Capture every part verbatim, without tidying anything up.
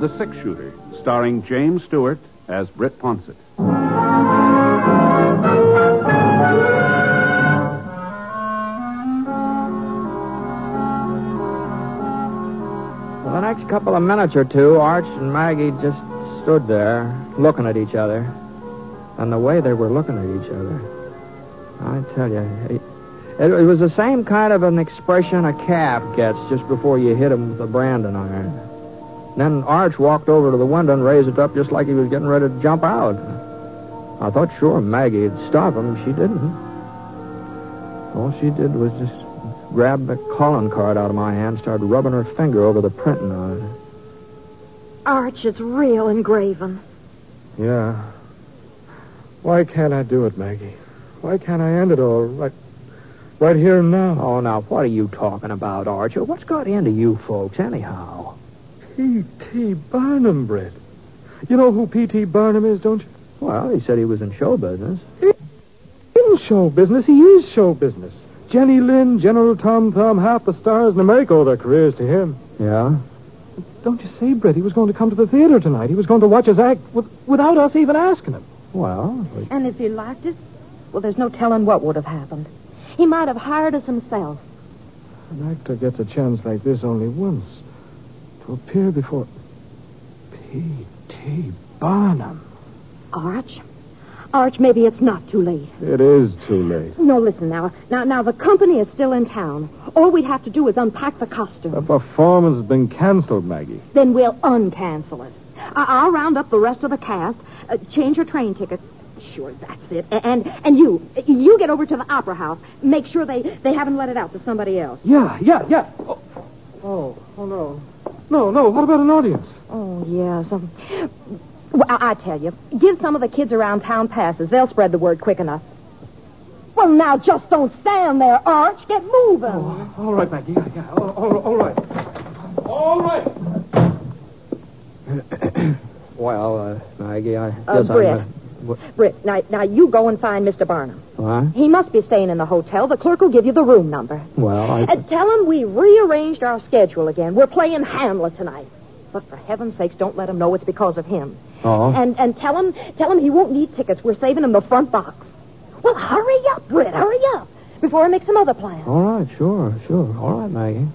The Six-Shooter, starring James Stewart as Britt Ponsett. For the next couple of minutes or two, Arch and Maggie just stood there, looking at each other. And the way they were looking at each other, I tell you, it, it was the same kind of an expression a calf gets just before you hit him with a branding iron. Then Arch walked over to the window and raised it up just like he was getting ready to jump out. I thought sure Maggie'd stop him. She didn't. All she did was just grab the calling card out of my hand and started rubbing her finger over the printing on it. Arch, it's real engraven. Yeah. Why can't I do it, Maggie? Why can't I end it all right, right here and now? Oh, now, what are you talking about, Arch? What's got into you folks, anyhow? P T. Barnum, Britt. You know who P T. Barnum is, don't you? Well, he said he was in show business. In show business? He is show business. Jenny Lind, General Tom Thumb, half the stars in America owe their careers to him. Yeah? Don't you see, Britt? He was going to come to the theater tonight. He was going to watch us act with, without us even asking him. Well... And if he liked us, well, there's no telling what would have happened. He might have hired us himself. An actor gets a chance like this only once. To appear before P T. Barnum. Arch? Arch, maybe it's not too late. It is too late. No, listen now. Now, now the company is still in town. All we'd have to do is unpack the costume. The performance has been canceled, Maggie. Then we'll uncancel it. I- I'll round up the rest of the cast, uh, change your train tickets. Sure, that's it. And and you, you get over to the Opera House. Make sure they, they haven't let it out to somebody else. Yeah, yeah, yeah. Oh, oh, oh no. No, no, what about an audience? Oh, yes. Um, well, I, I tell you, give some of the kids around town passes. They'll spread the word quick enough. Well, now, just don't stand there, Arch. Get moving. Oh, all right, Maggie. Yeah, yeah. All, all, all right. All right. Well, uh, Maggie, I Uh, guess Britt. I'm... Uh, Britt, now, now you go and find Mister Barnum. what? He must be staying in the hotel. The clerk will give you the room number. Well, I... Uh, tell him we rearranged our schedule again. We're playing Hamlet tonight. But for heaven's sakes, don't let him know it's because of him. Oh? And and tell him tell him he won't need tickets. We're saving him the front box. Well, hurry up, Britt. Hurry up. Before I make some other plans. All right, sure, sure. All right, Maggie.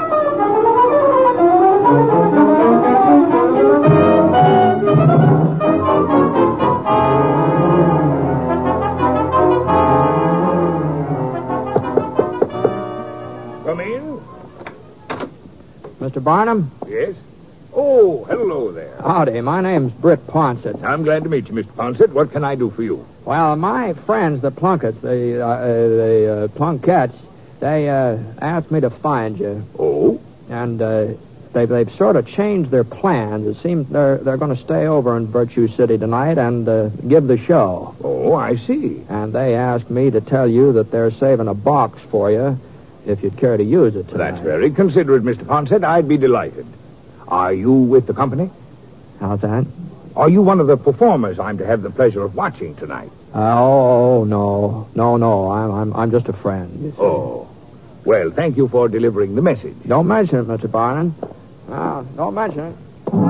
Come in. Mister Barnum? Yes? Oh, hello there. Howdy, my name's Britt Ponsett. I'm glad to meet you, Mister Ponsett. What can I do for you? Well, my friends, the Plunkets, the, uh, uh, the uh, Plunkettes, they uh, asked me to find you. Oh? And uh, they, they've sort of changed their plans. It seems they're, they're going to stay over in Virtue City tonight and uh, give the show. Oh, I see. And they asked me to tell you that they're saving a box for you if you'd care to use it tonight. That's very considerate, Mister Ponsett. I'd be delighted. Are you with the company? How's that? Are you one of the performers I'm to have the pleasure of watching tonight? Uh, oh, no. No, no. I'm, I'm, I'm just a friend. You see. Oh. Well, thank you for delivering the message. Don't mention it, Mister Barnum. No, don't mention it.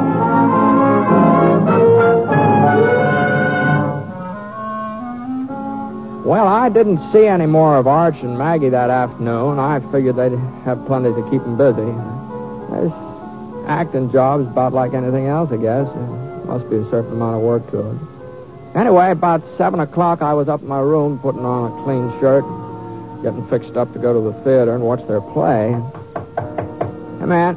Well, I didn't see any more of Arch and Maggie that afternoon. I figured they'd have plenty to keep them busy. This acting job is about like anything else, I guess. There must be a certain amount of work to it. Anyway, about seven o'clock, I was up in my room putting on a clean shirt, getting fixed up to go to the theater and watch their play. Hey, man.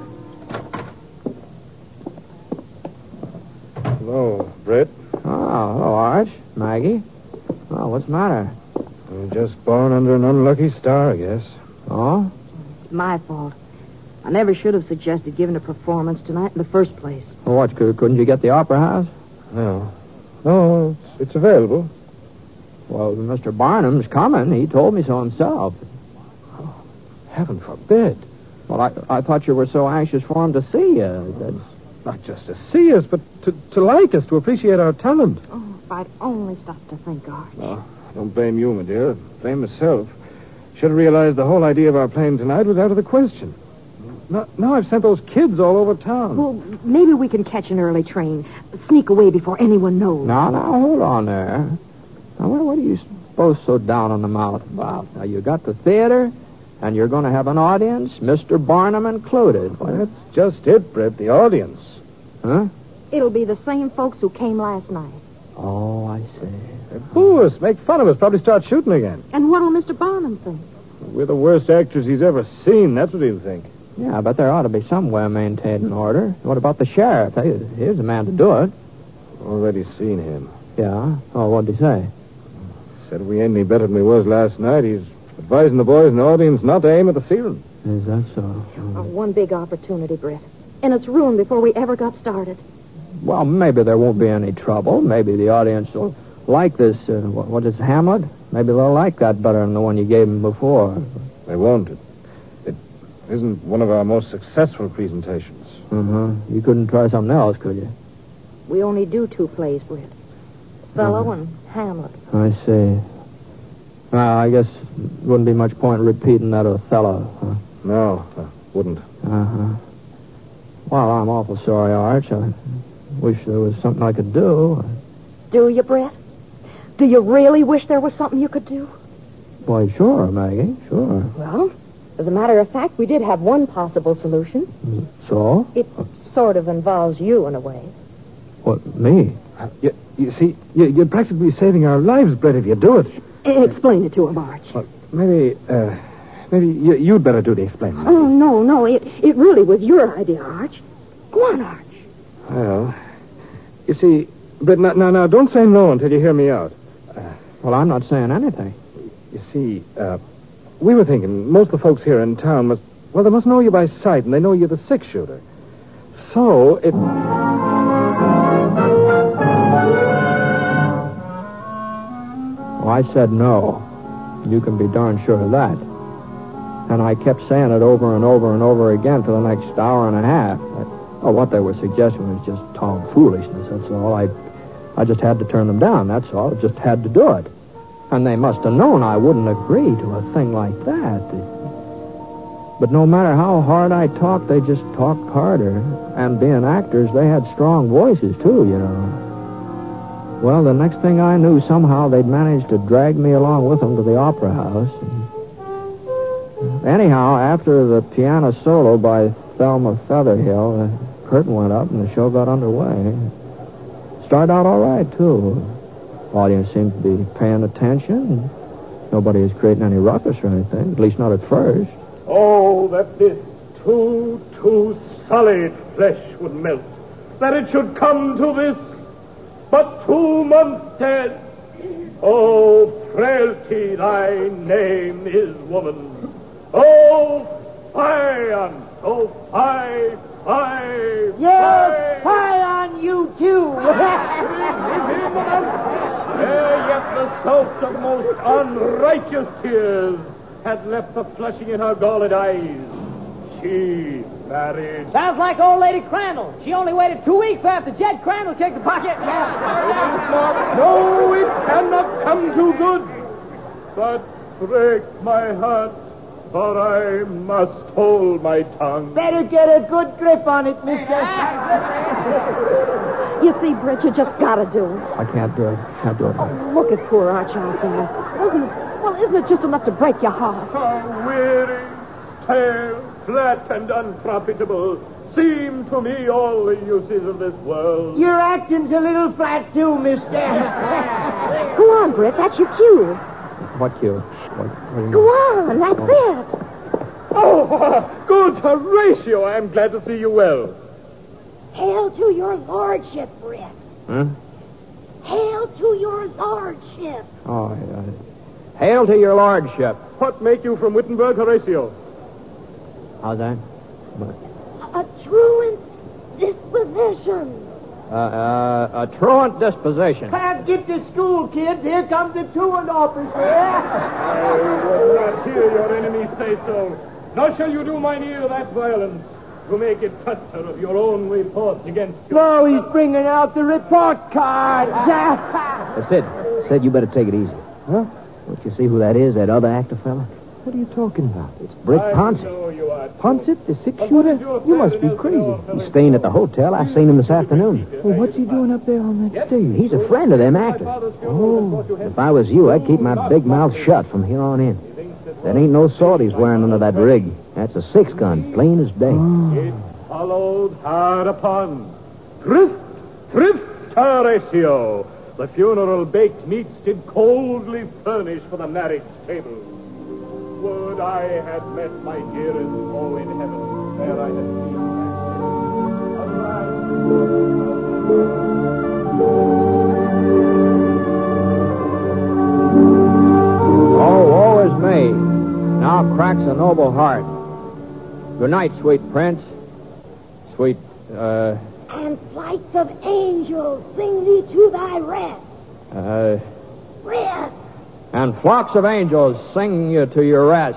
Hello, Britt. Oh, hello, Arch. Maggie. Oh, what's the matter? You're just born under an unlucky star, I guess. Oh? It's my fault. I never should have suggested giving a performance tonight in the first place. Well, what, cou- couldn't you get the Opera House? No. No, it's, it's available. Well, Mister Barnum's coming. He told me so himself. Heaven forbid. Well, I, I thought you were so anxious for him to see you. That... Not just to see us, but to, to like us, to appreciate our talent. Oh, if I'd only stopped to think, Arch. Oh, don't blame you, my dear. Blame myself. Should have realized the whole idea of our playing tonight was out of the question. Now, now I've sent those kids all over town. Well, maybe we can catch an early train. Sneak away before anyone knows. Now, now, hold on there. Now, what, what are you both so down on the mouth about? Now, you got the theater, and you're going to have an audience, Mister Barnum included. Well, that's just it, Brett, the audience. Huh? It'll be the same folks who came last night. Oh, I see. They boo us, make fun of us, probably start shooting again. And what'll Mister Barnum think? We're the worst actors he's ever seen, that's what he'll think. Yeah, but there ought to be some way of maintaining order. What about the sheriff? Hey, here's a man to do it. Already seen him. Yeah? Oh, what'd he say? Said we ain't any better than we was last night. He's advising the boys in the audience not to aim at the ceiling. Is that so? Oh, one big opportunity, Britt. And it's ruined before we ever got started. Well, maybe there won't be any trouble. Maybe the audience will like this, uh, what, what is Hamlet? Maybe they'll like that better than the one you gave them before. They won't. It, it isn't one of our most successful presentations. Uh-huh. You couldn't try something else, could you? We only do two plays, Britt. Othello and Hamlet. I see. Well, I guess it wouldn't be much point repeating that Othello, huh? No, uh, wouldn't. Uh-huh. Well, I'm awful sorry, Arch. I wish there was something I could do. Do you, Brett? Do you really wish there was something you could do? Why, sure, Maggie, sure. Well, as a matter of fact, we did have one possible solution. So? It sort of involves you in a way. What, me? Uh, you, you see, you, you'd practically be saving our lives, Brett, if you do it. Explain it to him, Arch. Well, maybe, uh, maybe you, you'd better do the explaining. Oh, no, no. It, it really was your idea, Arch. Go on, Arch. Well, you see, Brett, now, now, now, don't say no until you hear me out. Uh, Well, I'm not saying anything. you see, uh, we were thinking most of the folks here in town must, well, they must know you by sight, and they know you're the six-shooter. So, it... Well, I said no. You can be darn sure of that. And I kept saying it over and over and over again for the next hour and a half. I, oh, what they were suggesting was just tomfoolishness, that's all. I, I just had to turn them down, that's all. I just had to do it. And they must have known I wouldn't agree to a thing like that. But no matter how hard I talked, they just talked harder. And being actors, they had strong voices, too, you know. Well, the next thing I knew, somehow they'd managed to drag me along with them to the opera house. And anyhow, after the piano solo by Thelma Featherhill, the curtain went up and the show got underway. Started out all right, too. Audience seemed to be paying attention. Nobody was creating any ruckus or anything, at least not at first. Oh, that this too, too solid flesh would melt. That it should come to this, but two months dead. Oh, frailty, thy name is woman. Oh, fie on, oh, fie, fie, Yes, fie on you, too. Ere yet the soap of most unrighteous tears had left the flushing in her galled eyes. She married. Sounds like old Lady Crandall. She only waited two weeks after Jed Crandall kicked the bucket. No, it cannot come too good. But break my heart, for I must hold my tongue. Better get a good grip on it, mister. You see, Britt, you just gotta do it. I can't do it. Can't do it. Look at poor Arch out there. Isn't it, well, isn't it just enough to break your heart? How weary, stale, flat, and unprofitable seem to me all the uses of this world. Your acting's a little flat, too, mister. Go on, Britt, that's your cue. What cue? What, what do you Go on, that's it. Oh, good Horatio. I am glad to see you well. Hail to your lordship, Britt. Huh? Hail to your lordship. Oh, uh, hail to your lordship. What make you from Wittenberg, Horatio? How's that? What? A truant disposition. Uh, uh, a truant disposition. Can't get to school, kids. Here comes the truant officer. I would not hear your enemy say so. Nor shall you do mine ear that violence to make it cluster of your own report against you. No, he's bringing out the report card. Uh, Sid, Sid, you better take it easy. Huh? Don't you see who that is, that other actor fella? What are you talking about? It's Britt I Ponset. know you are. Ponset, the six-shooter? You must be crazy. He's staying at the hotel. I seen him this afternoon. Well, what's he doing up there on that stage? He's a friend of them actors. Oh. If I was you, I'd keep my big mouth shut from here on in. That ain't no sword he's wearing under that rig. That's a six-gun, plain as day. It followed hard upon. Thrift, thrift, Horatio. The funeral baked meats did coldly furnish for the marriage table. Would I had met my dearest foe in heaven, where I had seen Oh, woe is me. Now cracks a noble heart. Good night, sweet prince. Sweet, uh, And flights of angels sing thee to thy rest. uh, Rest. and flocks of angels sing you to your rest.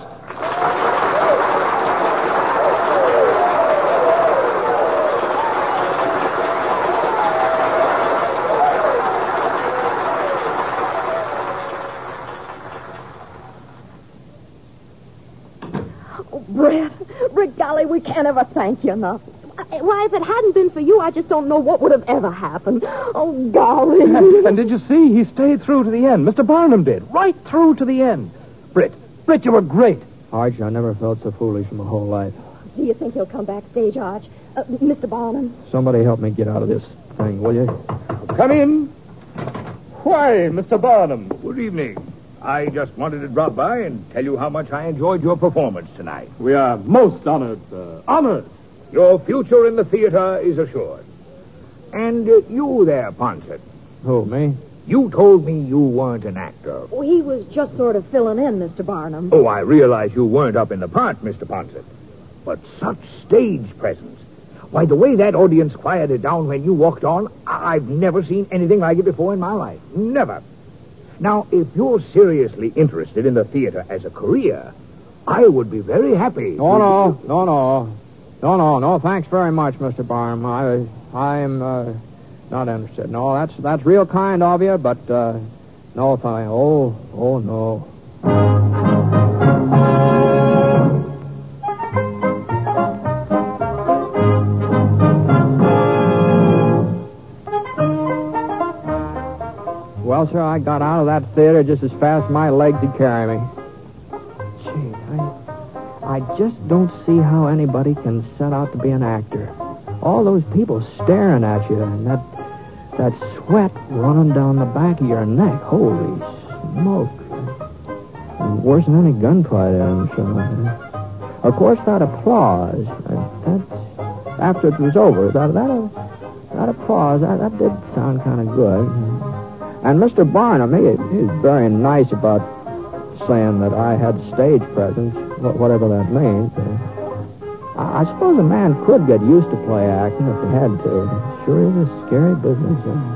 Oh, Brett. Brett, golly, we can't ever thank you enough. Why, if it hadn't been for you, I just don't know what would have ever happened. Oh, golly. And did you see? He stayed through to the end. Mister Barnum did. Right through to the end. Britt, Britt, you were great. Arch, I never felt so foolish in my whole life. Do you think he'll come backstage, Arch? Uh, Mister Barnum? Somebody help me get out of this thing, will you? Come in. Why, Mister Barnum? Good evening. I just wanted to drop by and tell you how much I enjoyed your performance tonight. We are most honored, sir. Honored. Your future in the theater is assured. And uh, you there, Ponset. Who, me? You told me you weren't an actor. Oh, he was just sort of filling in, Mister Barnum. Oh, I realize you weren't up in the part, Mister Ponset. But such stage presence. Why, the way that audience quieted down when you walked on, I- I've never seen anything like it before in my life. Never. Now, if you're seriously interested in the theater as a career, I would be very happy. Oh, no, no, no. No, no, no. Thanks very much, Mister Barnum. I, I'm uh, not interested. No, that's that's real kind of you, but uh, no, thank. Oh, oh, no. Well, sir, I got out of that theater just as fast as my legs could carry me. Gee, I... I just don't see how anybody can set out to be an actor. All those people staring at you and that that sweat running down the back of your neck. Holy smoke. Worse than any gunfight, I'm sure. Of course, that applause, that, that, after it was over, that that, that applause, that, that did sound kind of good. And Mister Barnum, he, he was very nice about saying that I had stage presence, whatever that means. Uh, I, I suppose a man could get used to play acting if he had to. It sure is a scary business. Uh,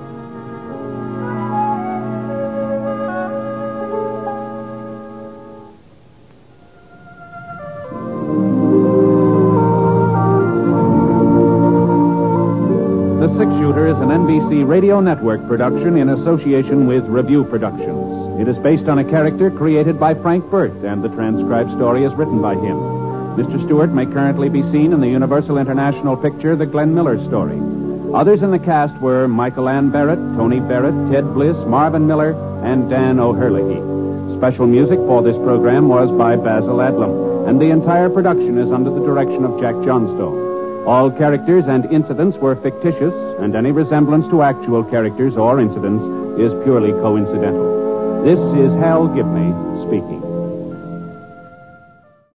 The Six Shooter is an N B C Radio Network production in association with Review Productions. It is based on a character created by Frank Burt, and the transcribed story is written by him. Mister Stewart may currently be seen in the Universal International picture, The Glenn Miller Story. Others in the cast were Michael Ann Barrett, Tony Barrett, Ted Bliss, Marvin Miller, and Dan O'Herlihy. Special music for this program was by Basil Adlam, and the entire production is under the direction of Jack Johnstone. All characters and incidents were fictitious, and any resemblance to actual characters or incidents is purely coincidental. This is Hal Gibney speaking.